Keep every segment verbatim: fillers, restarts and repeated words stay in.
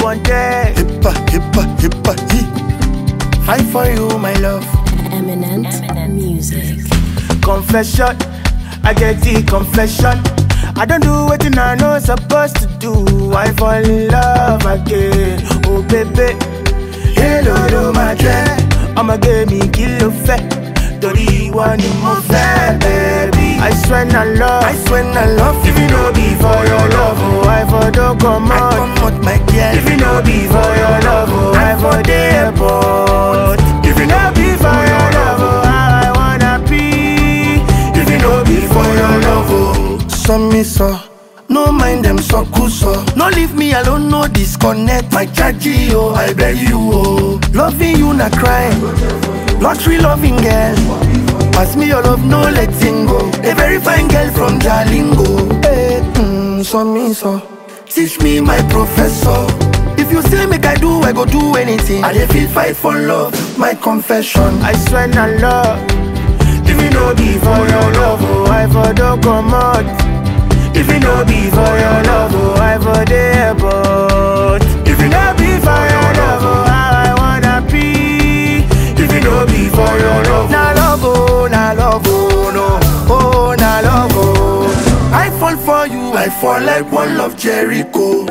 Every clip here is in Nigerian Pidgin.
want it. Hippa, hippa, hippa, hee. Fight for you, my love. Eminent, Eminent music. Confession, I get the confession. I don't do what I know supposed to do. I fall in love again. Oh baby, hello, hello, my dread. I'ma give me kilo fat. Tori one in my fat, baby. I swear I love, I swear I love if you know be for your love, oh, I for don't come I out. come out, my girl. If you know be for your love, oh, I for the airport. If you know be for your love, oh, how I wanna be. If you know be for your love, oh. So me so, no mind them so cool so. No leave me alone, no disconnect my chargy, oh, I beg you, oh. Loving you na crime, lottery loving girl. Pass me your love, no letting go. A very fine girl from Jalingo. Hey, mm, so me so, teach me my professor. If you say make I do, I go do anything. I dey feel fight for love, my confession. I swear I love, if you know be for your love, oh, I for don't come out. If you know be for your love, oh, I for the airport. If you know be for your love, oh, how I wanna be. If you know be for your love, Na love, oh, na love, oh, no. Oh, na love, oh. I fall for you, I fall like one love Jericho.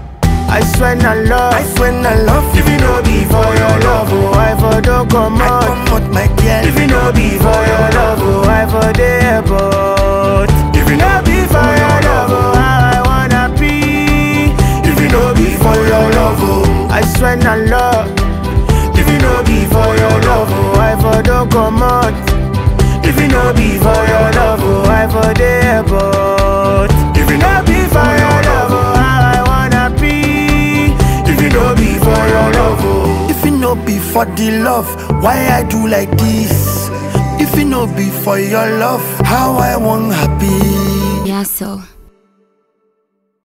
I swear I love, I swear I love you. if you know be for your love, oh, I for don't come I out. come out, my girl. If you know be for your love, oh, I for the airport. If you know be for your love, oh, how I wanna be. If you know be for your love, oh, I swear I love. If you know be for your love, oh, I for don't come out. If you know be for your love, oh, I for the airport. If you know be for your love, oh, how I wanna be. If you know be for your love, oh. If you no be for the love, why I do like this? If you no be for your love, how I want happy. Yeah, so.